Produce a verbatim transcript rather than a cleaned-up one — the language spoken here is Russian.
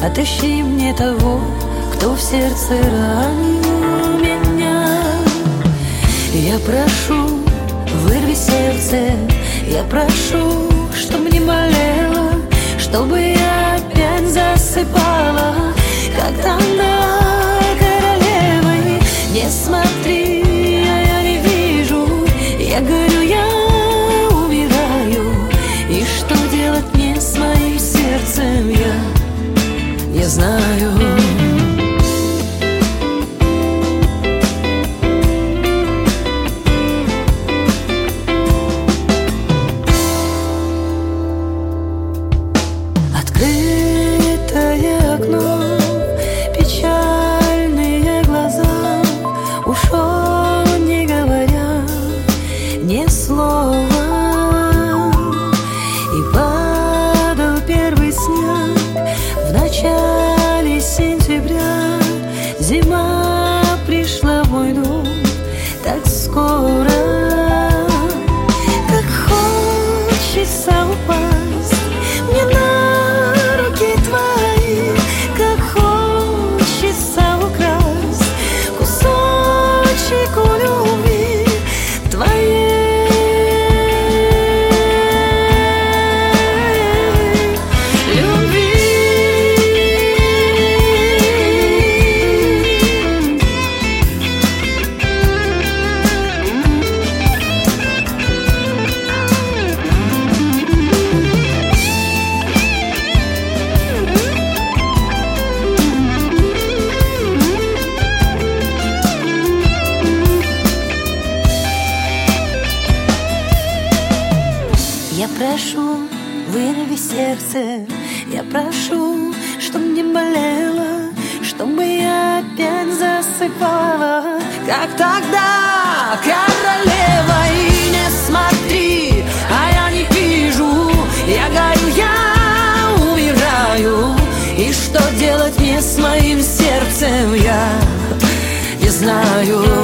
Отыщи мне того, кто в сердце ранил меня. Я прошу, вырви сердце, я прошу, чтоб не болело, чтобы я опять засыпала, как тогда королевой. Не смотри, а я не вижу, я горю, я умираю. И что делать мне с моим сердцем, я, я знаю. Открытое окно, печальные глаза, ушел, не говоря ни слова. И падал первый снег в начале сентября. Зима пришла в мой дом так скоро. Как хочется упасть мне на руки твои, как хочется украсть кусочек у любви твоей. Любви. Я прошу, вырви сердце, я прошу, чтоб не болело, чтобы я опять засыпала, как тогда королева. И не смотри, а я не вижу, я горю, я умираю. И что делать мне с моим сердцем, я не знаю.